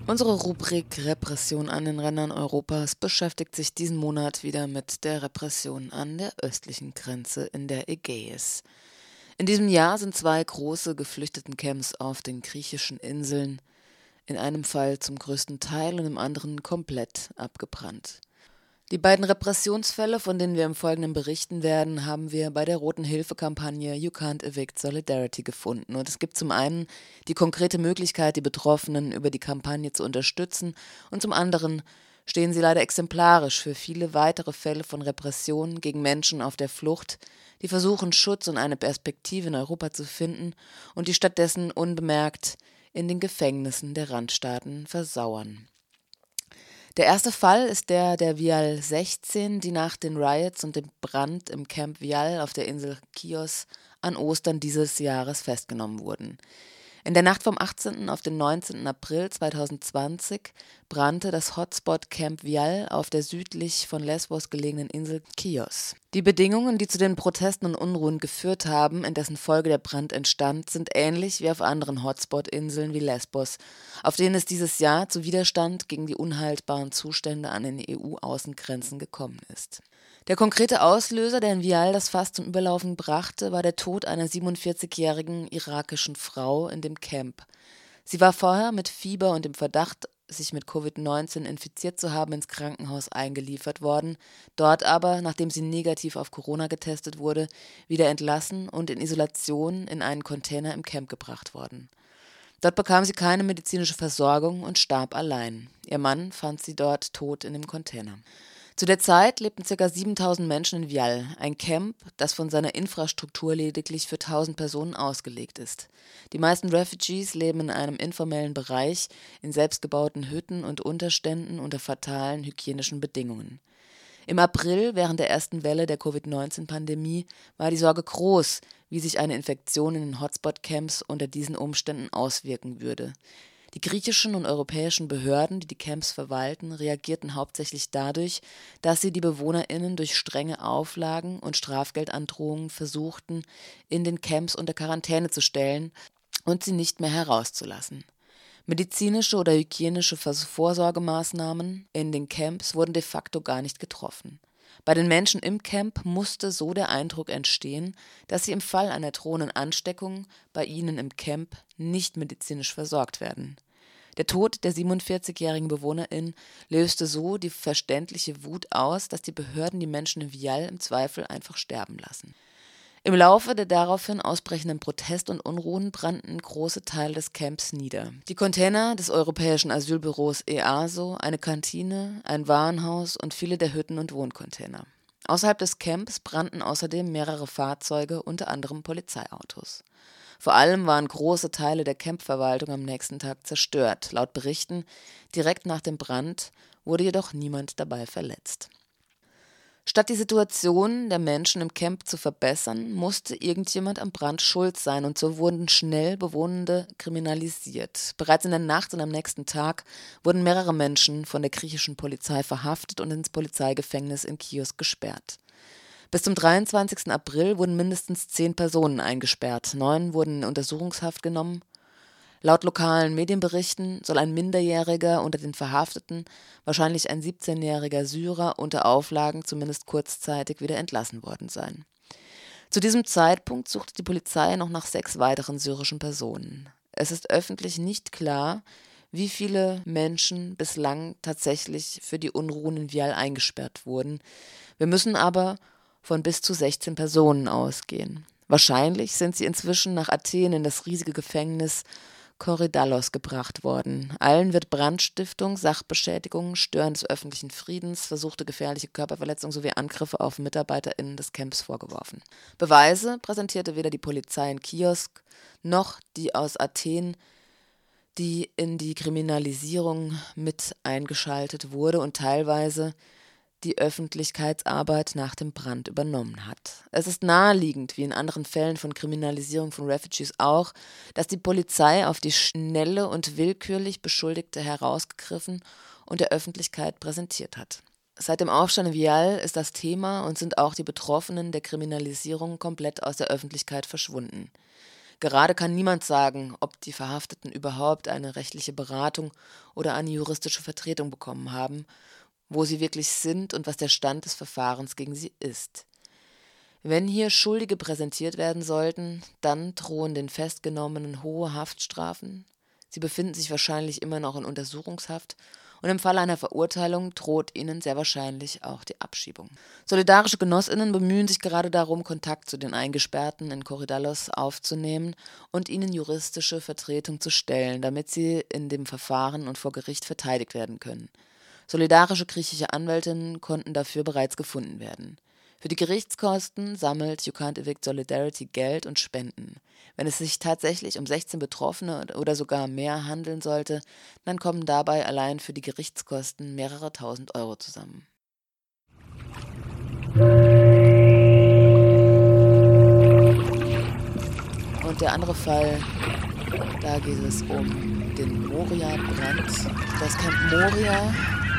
Unsere Rubrik Repression an den Rändern Europas beschäftigt sich diesen Monat wieder mit der Repression an der östlichen Grenze in der Ägäis. In diesem Jahr sind 2 große Geflüchtetencamps auf den griechischen Inseln, in einem Fall zum größten Teil und im anderen komplett abgebrannt. Die beiden Repressionsfälle, von denen wir im Folgenden berichten werden, haben wir bei der Roten Hilfe-Kampagne You Can't Evict Solidarity gefunden. Und es gibt zum einen die konkrete Möglichkeit, die Betroffenen über die Kampagne zu unterstützen, und zum anderen stehen sie leider exemplarisch für viele weitere Fälle von Repression gegen Menschen auf der Flucht, die versuchen, Schutz und eine Perspektive in Europa zu finden und die stattdessen unbemerkt in den Gefängnissen der Randstaaten versauern. Der erste Fall ist der Vial 16, die nach den Riots und dem Brand im Camp Vial auf der Insel Chios an Ostern dieses Jahres festgenommen wurden. In der Nacht vom 18. auf den 19. April 2020 brannte das Hotspot Camp Vial auf der südlich von Lesbos gelegenen Insel Chios. Die Bedingungen, die zu den Protesten und Unruhen geführt haben, in dessen Folge der Brand entstand, sind ähnlich wie auf anderen Hotspot-Inseln wie Lesbos, auf denen es dieses Jahr zu Widerstand gegen die unhaltbaren Zustände an den EU-Außengrenzen gekommen ist. Der konkrete Auslöser, der in Vial das Fass zum Überlaufen brachte, war der Tod einer 47-jährigen irakischen Frau in dem Camp. Sie war vorher mit Fieber und dem Verdacht, sich mit Covid-19 infiziert zu haben, ins Krankenhaus eingeliefert worden, dort aber, nachdem sie negativ auf Corona getestet wurde, wieder entlassen und in Isolation in einen Container im Camp gebracht worden. Dort bekam sie keine medizinische Versorgung und starb allein. Ihr Mann fand sie dort tot in dem Container. Zu der Zeit lebten ca. 7.000 Menschen in Vial, ein Camp, das von seiner Infrastruktur lediglich für 1.000 Personen ausgelegt ist. Die meisten Refugees leben in einem informellen Bereich, in selbstgebauten Hütten und Unterständen unter fatalen hygienischen Bedingungen. Im April, während der ersten Welle der Covid-19-Pandemie, war die Sorge groß, wie sich eine Infektion in den Hotspot-Camps unter diesen Umständen auswirken würde. Die griechischen und europäischen Behörden, die die Camps verwalten, reagierten hauptsächlich dadurch, dass sie die BewohnerInnen durch strenge Auflagen und Strafgeldandrohungen versuchten, in den Camps unter Quarantäne zu stellen und sie nicht mehr herauszulassen. Medizinische oder hygienische Vorsorgemaßnahmen in den Camps wurden de facto gar nicht getroffen. Bei den Menschen im Camp musste so der Eindruck entstehen, dass sie im Fall einer drohenden Ansteckung bei ihnen im Camp nicht medizinisch versorgt werden. Der Tod der 47-jährigen Bewohnerin löste so die verständliche Wut aus, dass die Behörden die Menschen in Vial im Zweifel einfach sterben lassen. Im Laufe der daraufhin ausbrechenden Protest- und Unruhen brannten große Teile des Camps nieder. Die Container des Europäischen Asylbüros EASO, eine Kantine, ein Warenhaus und viele der Hütten und Wohncontainer. Außerhalb des Camps brannten außerdem mehrere Fahrzeuge, unter anderem Polizeiautos. Vor allem waren große Teile der Campverwaltung am nächsten Tag zerstört. Laut Berichten direkt nach dem Brand wurde jedoch niemand dabei verletzt. Statt die Situation der Menschen im Camp zu verbessern, musste irgendjemand am Brand schuld sein und so wurden schnell Bewohnende kriminalisiert. Bereits in der Nacht und am nächsten Tag wurden mehrere Menschen von der griechischen Polizei verhaftet und ins Polizeigefängnis in Chios gesperrt. Bis zum 23. April wurden mindestens 10 Personen eingesperrt, 9 wurden in Untersuchungshaft genommen. Laut lokalen Medienberichten soll ein Minderjähriger unter den Verhafteten, wahrscheinlich ein 17-jähriger Syrer, unter Auflagen zumindest kurzzeitig wieder entlassen worden sein. Zu diesem Zeitpunkt suchte die Polizei noch nach 6 weiteren syrischen Personen. Es ist öffentlich nicht klar, wie viele Menschen bislang tatsächlich für die Unruhen in Vial eingesperrt wurden. Wir müssen aber von bis zu 16 Personen ausgehen. Wahrscheinlich sind sie inzwischen nach Athen in das riesige Gefängnis Korydallos gebracht worden. Allen wird Brandstiftung, Sachbeschädigung, Stören des öffentlichen Friedens, versuchte gefährliche Körperverletzung sowie Angriffe auf MitarbeiterInnen des Camps vorgeworfen. Beweise präsentierte weder die Polizei in Chios noch die aus Athen, die in die Kriminalisierung mit eingeschaltet wurde und teilweise die Öffentlichkeitsarbeit nach dem Brand übernommen hat. Es ist naheliegend, wie in anderen Fällen von Kriminalisierung von Refugees auch, dass die Polizei auf die schnelle und willkürlich Beschuldigte herausgegriffen und der Öffentlichkeit präsentiert hat. Seit dem Aufstand in Vial ist das Thema und sind auch die Betroffenen der Kriminalisierung komplett aus der Öffentlichkeit verschwunden. Gerade kann niemand sagen, ob die Verhafteten überhaupt eine rechtliche Beratung oder eine juristische Vertretung bekommen haben, wo sie wirklich sind und was der Stand des Verfahrens gegen sie ist. Wenn hier Schuldige präsentiert werden sollten, dann drohen den Festgenommenen hohe Haftstrafen. Sie befinden sich wahrscheinlich immer noch in Untersuchungshaft und im Fall einer Verurteilung droht ihnen sehr wahrscheinlich auch die Abschiebung. Solidarische GenossInnen bemühen sich gerade darum, Kontakt zu den Eingesperrten in Korydallos aufzunehmen und ihnen juristische Vertretung zu stellen, damit sie in dem Verfahren und vor Gericht verteidigt werden können. Solidarische griechische Anwältinnen konnten dafür bereits gefunden werden. Für die Gerichtskosten sammelt You Can't Evict Solidarity Geld und Spenden. Wenn es sich tatsächlich um 16 Betroffene oder sogar mehr handeln sollte, dann kommen dabei allein für die Gerichtskosten mehrere tausend Euro zusammen. Und der andere Fall, da geht es um den Moria-Brand. Das Camp Moria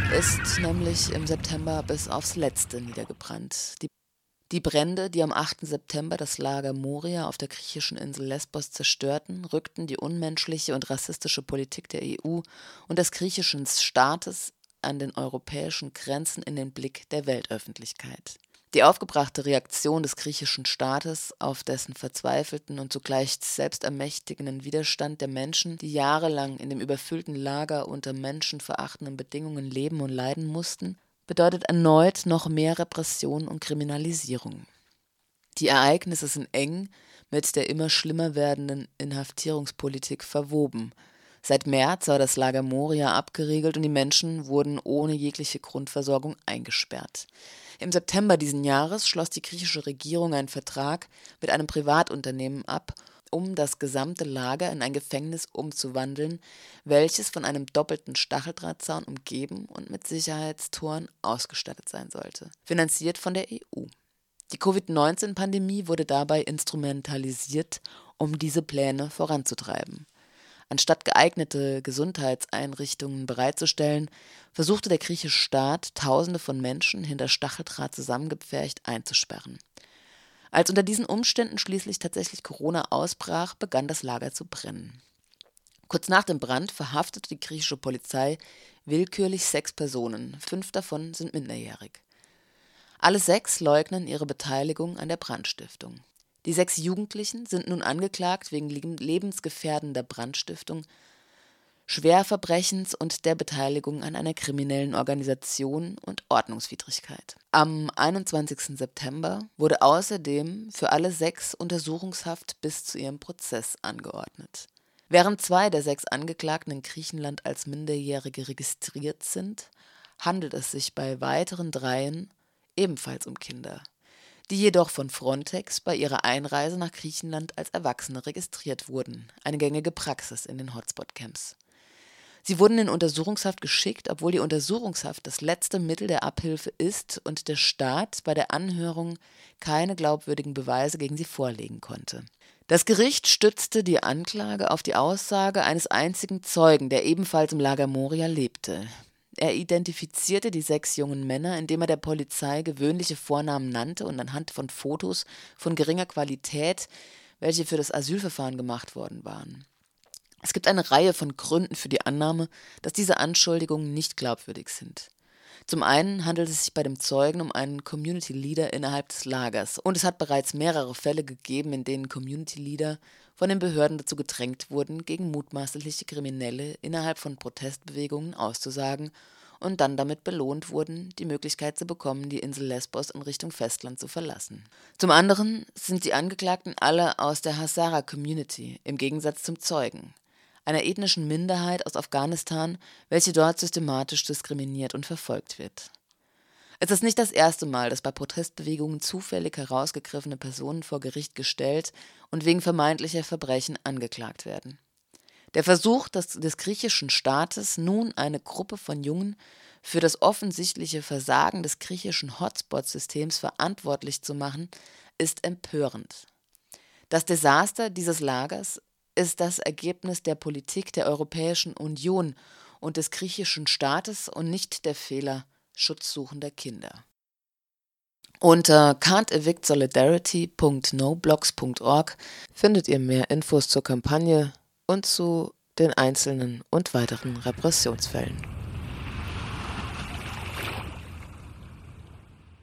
ist nämlich im September bis aufs Letzte niedergebrannt. Die Brände, die am 8. September das Lager Moria auf der griechischen Insel Lesbos zerstörten, rückten die unmenschliche und rassistische Politik der EU und des griechischen Staates an den europäischen Grenzen in den Blick der Weltöffentlichkeit. Die aufgebrachte Reaktion des griechischen Staates auf dessen verzweifelten und zugleich selbstermächtigenden Widerstand der Menschen, die jahrelang in dem überfüllten Lager unter menschenverachtenden Bedingungen leben und leiden mussten, bedeutet erneut noch mehr Repression und Kriminalisierung. Die Ereignisse sind eng mit der immer schlimmer werdenden Inhaftierungspolitik verwoben. Seit März war das Lager Moria abgeriegelt und die Menschen wurden ohne jegliche Grundversorgung eingesperrt. Im September diesen Jahres schloss die griechische Regierung einen Vertrag mit einem Privatunternehmen ab, um das gesamte Lager in ein Gefängnis umzuwandeln, welches von einem doppelten Stacheldrahtzaun umgeben und mit Sicherheitstoren ausgestattet sein sollte, finanziert von der EU. Die Covid-19-Pandemie wurde dabei instrumentalisiert, um diese Pläne voranzutreiben. Anstatt geeignete Gesundheitseinrichtungen bereitzustellen, versuchte der griechische Staat, Tausende von Menschen hinter Stacheldraht zusammengepfercht einzusperren. Als unter diesen Umständen schließlich tatsächlich Corona ausbrach, begann das Lager zu brennen. Kurz nach dem Brand verhaftete die griechische Polizei willkürlich 6 Personen, 5 davon sind minderjährig. Alle 6 leugnen ihre Beteiligung an der Brandstiftung. Die 6 Jugendlichen sind nun angeklagt wegen lebensgefährdender Brandstiftung, Schwerverbrechens und der Beteiligung an einer kriminellen Organisation und Ordnungswidrigkeit. Am 21. September wurde außerdem für alle 6 Untersuchungshaft bis zu ihrem Prozess angeordnet. Während 2 der 6 Angeklagten in Griechenland als Minderjährige registriert sind, handelt es sich bei weiteren 3 ebenfalls um Kinder, die jedoch von Frontex bei ihrer Einreise nach Griechenland als Erwachsene registriert wurden, eine gängige Praxis in den Hotspot-Camps. Sie wurden in Untersuchungshaft geschickt, obwohl die Untersuchungshaft das letzte Mittel der Abhilfe ist und der Staat bei der Anhörung keine glaubwürdigen Beweise gegen sie vorlegen konnte. Das Gericht stützte die Anklage auf die Aussage eines einzigen Zeugen, der ebenfalls im Lager Moria lebte. Er identifizierte die 6 jungen Männer, indem er der Polizei gewöhnliche Vornamen nannte und anhand von Fotos von geringer Qualität, welche für das Asylverfahren gemacht worden waren. Es gibt eine Reihe von Gründen für die Annahme, dass diese Anschuldigungen nicht glaubwürdig sind. Zum einen handelt es sich bei dem Zeugen um einen Community Leader innerhalb des Lagers und es hat bereits mehrere Fälle gegeben, in denen Community Leader von den Behörden dazu gedrängt wurden, gegen mutmaßliche Kriminelle innerhalb von Protestbewegungen auszusagen und dann damit belohnt wurden, die Möglichkeit zu bekommen, die Insel Lesbos in Richtung Festland zu verlassen. Zum anderen sind die Angeklagten alle aus der Hazara-Community, im Gegensatz zum Zeugen, einer ethnischen Minderheit aus Afghanistan, welche dort systematisch diskriminiert und verfolgt wird. Es ist nicht das erste Mal, dass bei Protestbewegungen zufällig herausgegriffene Personen vor Gericht gestellt und wegen vermeintlicher Verbrechen angeklagt werden. Der Versuch des griechischen Staates, nun eine Gruppe von Jungen für das offensichtliche Versagen des griechischen Hotspot-Systems verantwortlich zu machen, ist empörend. Das Desaster dieses Lagers ist das Ergebnis der Politik der Europäischen Union und des griechischen Staates und nicht der Fehler schutzsuchender Kinder. Unter can'tevictsolidarity.noblogs.org findet ihr mehr Infos zur Kampagne und zu den einzelnen und weiteren Repressionsfällen.